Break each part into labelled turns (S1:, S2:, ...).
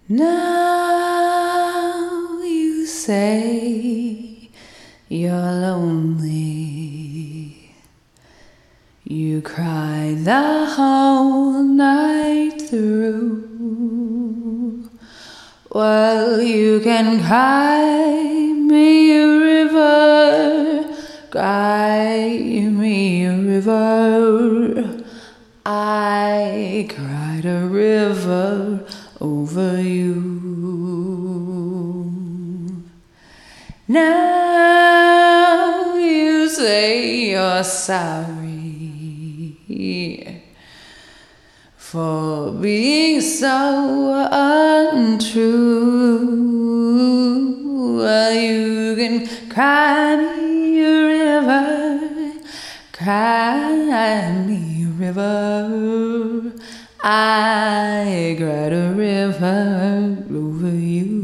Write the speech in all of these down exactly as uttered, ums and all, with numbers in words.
S1: Now you say you're lonely. You cry the whole night through. Well, you can cry me a river, cry me a river. I cried a river over you. Now you say you're sorry for being so untrue. Well, you can cry me a river, cry me a river. I cried a river over you.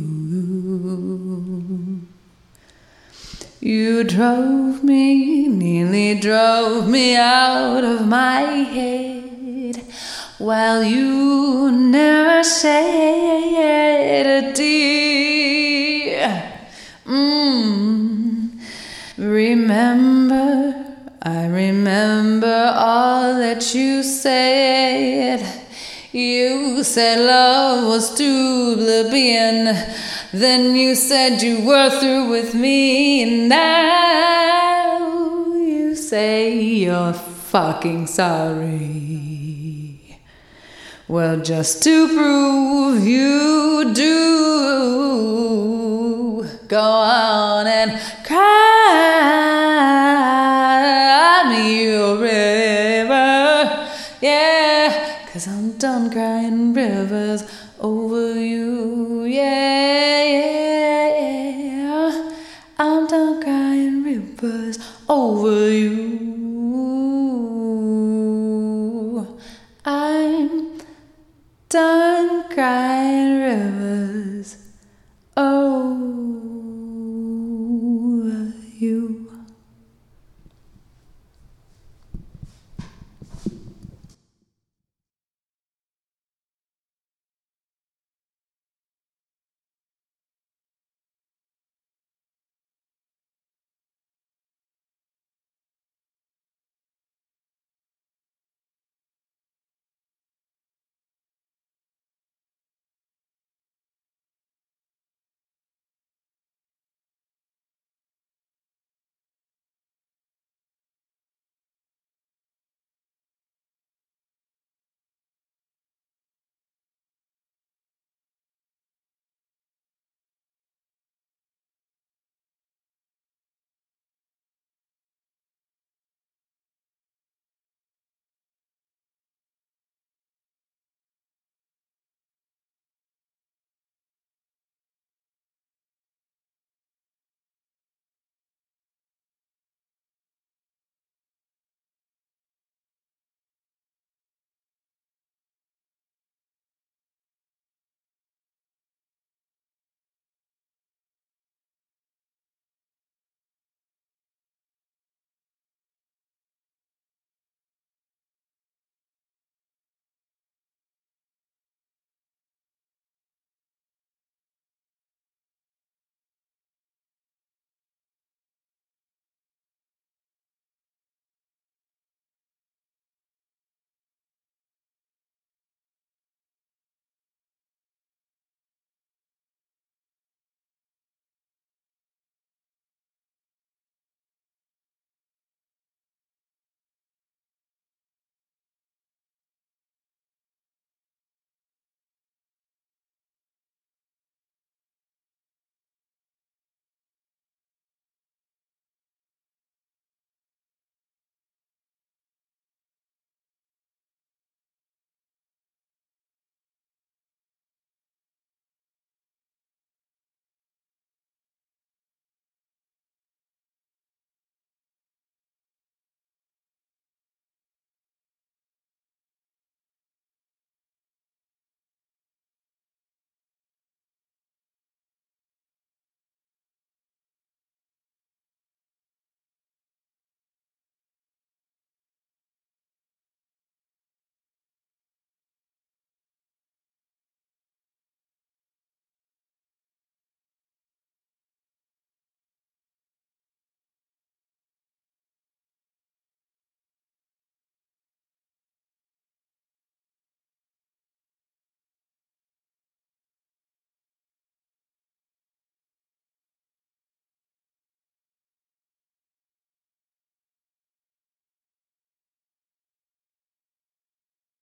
S1: You drove me, nearly drove me out of my head. Well, you never said a tear. Mm. Remember, I remember all that you said. You said love was too plebeian. Then you said you were through with me. And now you say you're fucking sorry. Well, just to prove you do, go on and cry me a river. Yeah, 'cause I'm done crying rivers over you. Yeah, yeah, yeah. I'm done crying rivers over you. I'm done crying rivers